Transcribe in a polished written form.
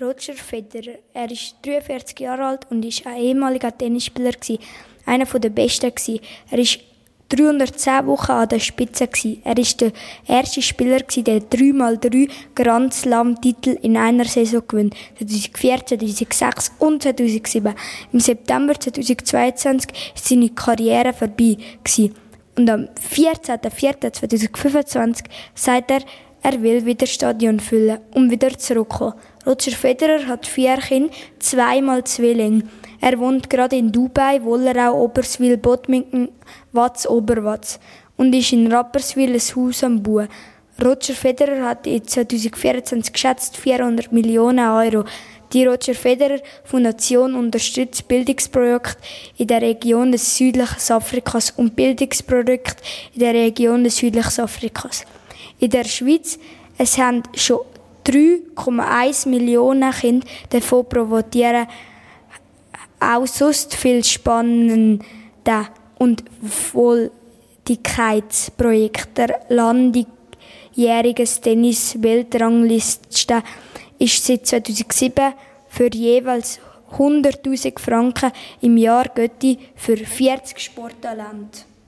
Roger Federer. Er ist 43 Jahre alt und ist ein ehemaliger Tennisspieler gewesen, einer der besten gewesen. Er ist 310 Wochen an der Spitze gewesen. Er ist der erste Spieler gewesen, der 3x3 Grand Slam-Titel in einer Saison gewinnt. 2004, 2006 und 2007. Im September 2022 ist seine Karriere vorbei gewesen. Und am 14.04.2025 sagt er will wieder Stadion füllen, um wieder zurückzukommen. Roger Federer hat 4 Kinder, 2-mal Zwillinge. Er wohnt gerade in Dubai, Wollerau, Oberswil, Bottmingen, Watz, Oberwatz und ist in Rapperswil ein Haus am Bauen. Roger Federer hat in 2024 geschätzt 400 Millionen Euro. Die Roger Federer Foundation unterstützt Bildungsprojekte in der Region des südlichen Afrikas und Bildungsprojekte in der Region des südlichen Afrikas. In der Schweiz es haben schon 3,1 Millionen Kinder davon profitieren. Auch sonst viel spannende und Wohltätigkeitsprojekte. Der langjährige Tennis-Weltrangliste ist seit 2007 für jeweils 100'000 Franken im Jahr Götti für 40 Sporttalente.